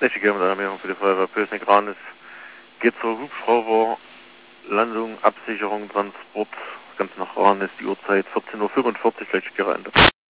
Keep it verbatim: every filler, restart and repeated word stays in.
Nicht gegeben, da haben für die Feuerwehr Pösneck Ranis. Geht zur Hubschrauber, Landung, Absicherung, Transport, ganz nach Ranis, die Uhrzeit vierzehn Uhr fünfundvierzig, gleich gerannt.